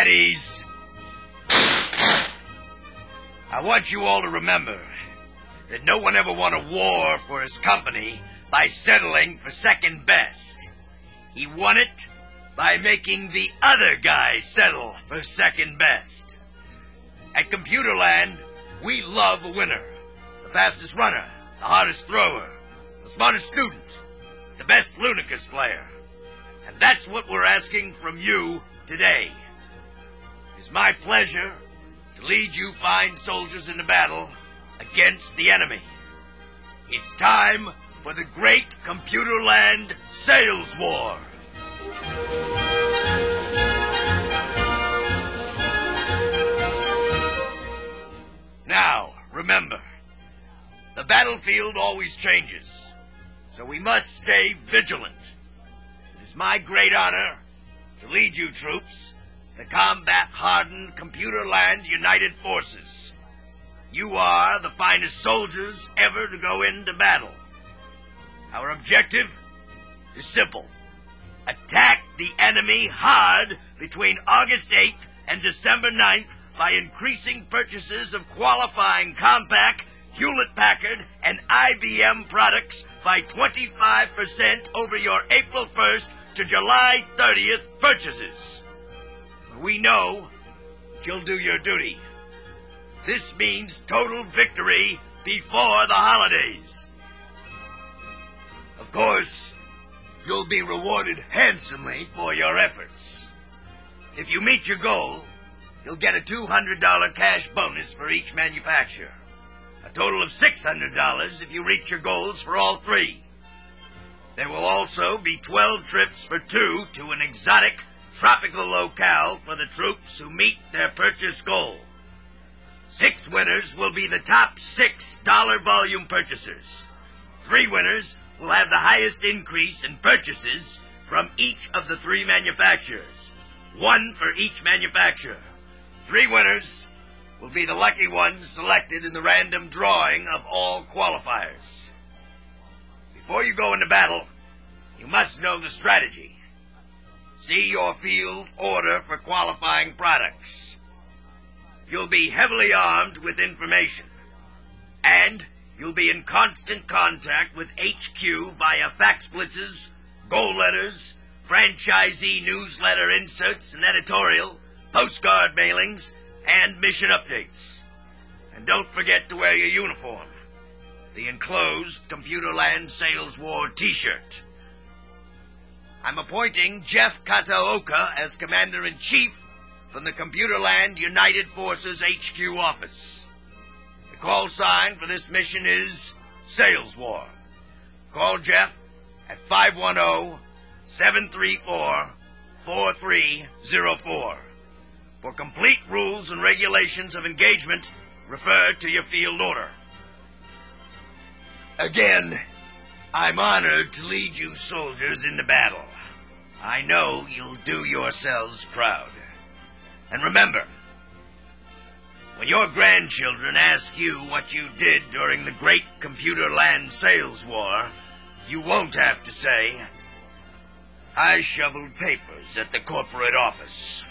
At ease. I want you all to remember that no one ever won a war for his company by settling for second best. He won it by making the other guy settle for second best. At Computerland, we love a winner. The fastest runner, the hardest thrower, the smartest student, the best Lunicus player. And that's what we're asking from you today. It's my pleasure to lead you fine soldiers into battle against the enemy. It's time for the great Computerland Sales War. Now, remember, the battlefield always changes, so we must stay vigilant. It is my great honor to lead you troops, the combat-hardened Computerland United Forces. You are the finest soldiers ever to go into battle. Our objective is simple. Attack the enemy hard between August 8th and December 9th by increasing purchases of qualifying Compaq, Hewlett-Packard, and IBM products by 25% over your April 1st to July 30th purchases. We know that you'll do your duty. This means total victory before the holidays. Of course, you'll be rewarded handsomely for your efforts. If you meet your goal, you'll get a $200 cash bonus for each manufacturer. A total of $600 if you reach your goals for all three. There will also be 12 trips for two to an exotic, tropical locale for the troops who meet their purchase goal. 6 winners will be the top 6 dollar volume purchasers. 3 winners will have the highest increase in purchases from each of the 3 manufacturers. 1 for each manufacturer. 3 winners will be the lucky ones selected in the random drawing of all qualifiers. Before you go into battle, you must know the strategy. See your field order for qualifying products. You'll be heavily armed with information, and you'll be in constant contact with HQ via fax blitzes, goal letters, franchisee newsletter inserts and editorial, postcard mailings, and mission updates. And don't forget to wear your uniform, the enclosed Computerland Sales War t-shirt. I'm appointing Jeff Kataoka as Commander-in-Chief from the Computerland United Forces HQ office. The call sign for this mission is Sales War. Call Jeff at 510-734-4304. For complete rules and regulations of engagement, refer to your field order. Again, I'm honored to lead you soldiers into battle. I know you'll do yourselves proud. And remember, when your grandchildren ask you what you did during the great Computerland Sales War, you won't have to say, "I shoveled papers at the corporate office."